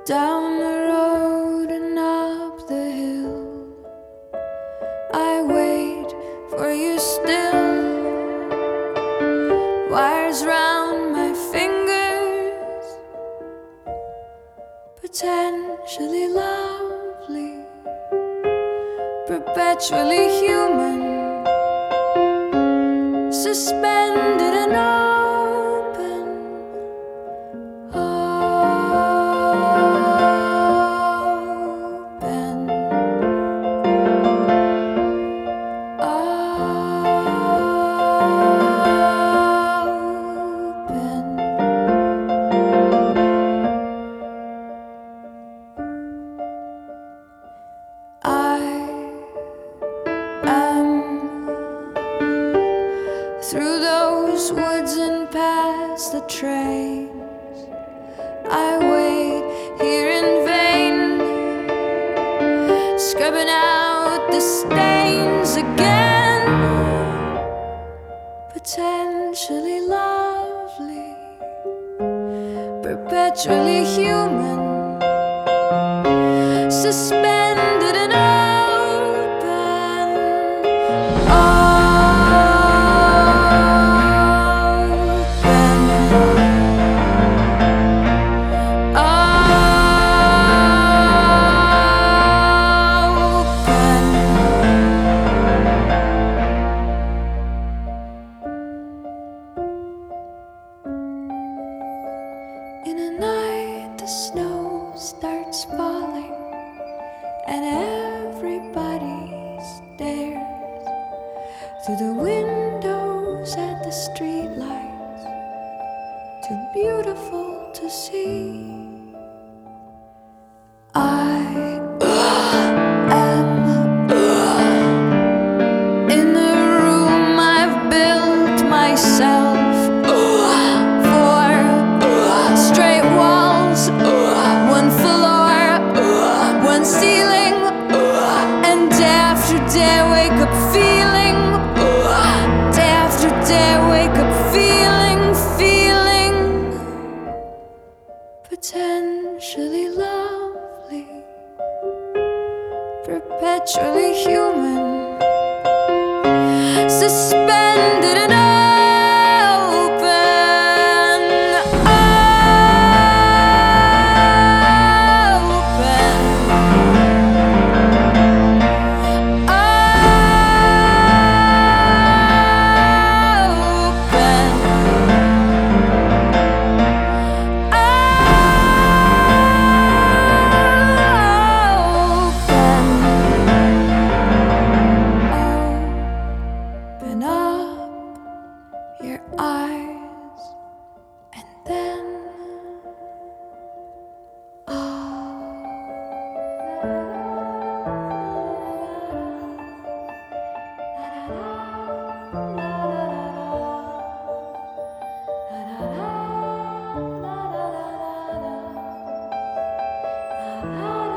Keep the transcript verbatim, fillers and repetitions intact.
Down the road and up the hill, I wait for you still. Wires round my fingers, potentially lovely, perpetually human, suspended and open. Open. Open. I am through those woods and past the trains. I wait here in vain, scrubbing out the stains again. Potentially lovely, perpetually human, suspended and open. In a night the snow starts falling and everybody stares through the windows at the streetlights, too beautiful to see. I am in the room I've built myself. Day I wake up feeling, day after day I wake up feeling, feeling potentially lovely, perpetually human, suspended and open. Open up your eyes and then oh.